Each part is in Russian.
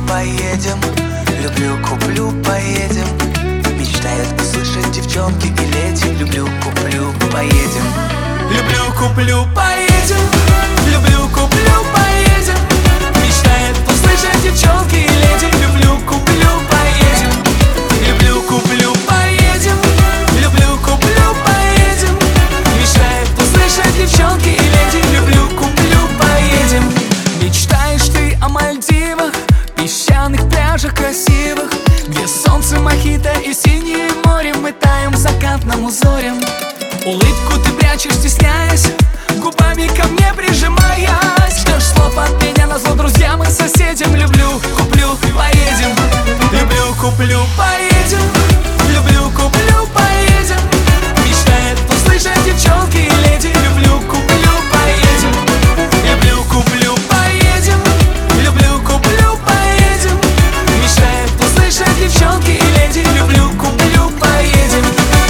поедем. Люблю, куплю, поедем. Мечтает услышать девчонки и леди. Люблю, куплю, поедем. Люблю, куплю, поедем. Люблю, куплю, поедем. Мечтает услышать девчонки и леди. Люблю, куплю, поедем. Люблю, куплю, поедем. Люблю, куплю, поедем. Мечтает услышать девчонки и леди. Люблю, куплю, поедем. Мечтаешь ты о Мальдивах, песчаных пляжах красивых, где солнце, мохито и синее море. Мы таем в закатном узоре. Улыбку ты прячешь, стесняясь, губами ко мне прижимаясь. Ждешь слов от меня назло друзьям и соседям. Люблю, куплю, поедем. Люблю, куплю, поедем. Люблю, куплю, поедем. Мечтает услышать девчонки и леди. Люблю, куплю, поедем. Люблю, куплю, поедем. Люблю, куплю, поедем. Мечтает услышать девчонки и леди. Люблю, куплю, поедем.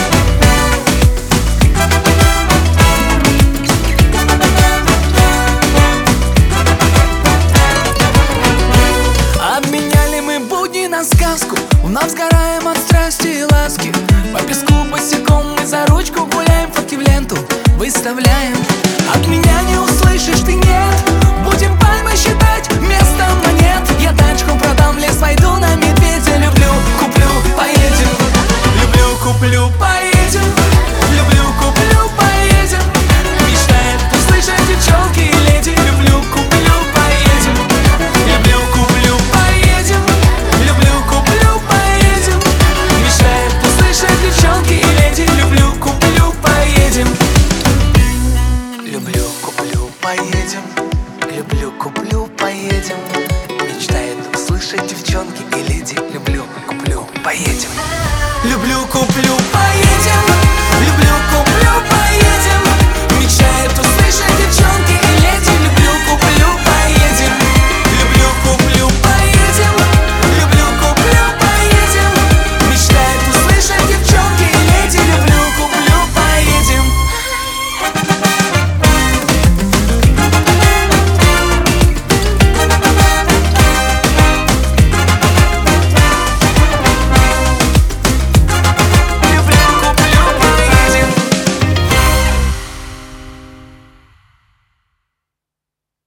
Обменяли мы будни на сказку. У нас сгораем от страсти и ласки. По песку босиком мы за ручку гуляем, фотки в ленту выставляем. От меня не услышишь ты, нет. Будем пальмы считать вместо монет. Я тачку продам, в лес войду на медведя. Люблю, куплю, поедем. Люблю, куплю, поедем. Люблю, куплю, поедем. Мечтает услышать девчонки и леди. Люблю, куплю, поедем. Люблю, куплю, поедем. Люблю, куплю, поедем. Мечтает услышать девчонки и леди. Люблю, куплю, поедем. Люблю, куплю, поедем. Люблю, куплю, поедем. Мечтает услышать девчонки и леди. Люблю, куплю, поедем. Люблю, куплю, поедем.